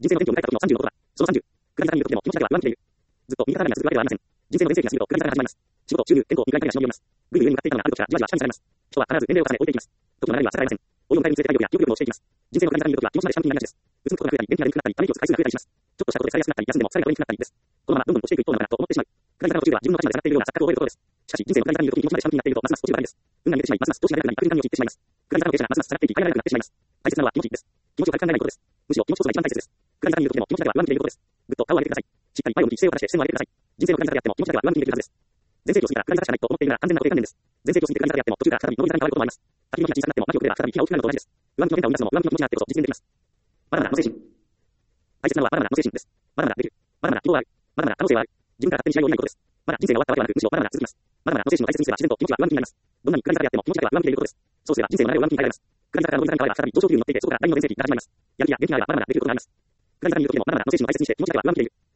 人生の転機を迎えた時の36度は、その30、下り坂にいる時でも気持ちだけは不安定でいる。ずっと右肩上がりが続くわけではありません。人生の全盛期が過ぎると下り坂が始まります。仕事、収入、健康、見返りが忍び寄ります。ぐいぐい上に向かっていたのがある時からじわじわ下にされます。人は必ず年齢を重ね置いていきます。時の流れには逆らえません。老いを迎えるにつれて体力や記憶力も落ちていきます。人生の下り坂にいる時は気持ちまで下向きになりがちです。うつむくことが増えたり、元気が出にくくなったり、ため息をつく回数が増えたりします。ちょっとしたことで疲れやすくなったり、休んでも疲れが取れにくくなったりです。このままどんどん落ちていく一方なのかなと思ってしまう。下り坂の途中では自分の価値まで下がっているような錯覚を覚えることです。しかし人生の下り坂にいる時に気持ちまで下向きになっているとますます落ちるばかりです。運が逃げてしまい、ますます調子が出なくなり、悪循環に陥ってしまいます。下り坂の傾斜がますます下がっていき、耐えられなくなってしまいます。大切なのは気持ちです。気持ちを軽く考えないことです。むしろ気持ちこそが一番大切です。下り坂にいる時でも気持ちだけは上向きでいることです。ぐっと顔を上げてください。しっかり前を向き姿勢を正して視線を上げてください。人生の下り坂であっても気持ちだけは上向きにできるはずです。全盛期を過ぎたら下り坂しかないと思っているなら完全な固定観念です。全盛期を過ぎて下り坂であっても途中から再び上り坂に変わることもあります。滝の木が小さくなっても秋をくれば再び木が大きくなるのと同じです。上向きの変化を生み出すのも上向きの気持ちがあってこそ実現できます。まだまだあの精神。大切なのはまだまだあの精神です。まだまだできる。まだまだ希望はある。まだまだ可能性はある。自分から勝手に試合を見ないことです。まだ人生が終わったわけではなく、むしろまだまだ続きます。まだまだあの精神を大切にすれば自然と気持ちは上向きになります。どんなに下り坂であっても気持ちだけは上向きでいることです。そうすれば人生の流れを上向きに変えられます。下り坂から上り坂に変われば再び上昇気流に乗っていて、そこから第二の全盛期が始まります。やる気や元気があればまだまだできることがあります。下り坂にいる時でもまだまだあの精神を大切にして気持ちだけは上向きでいる。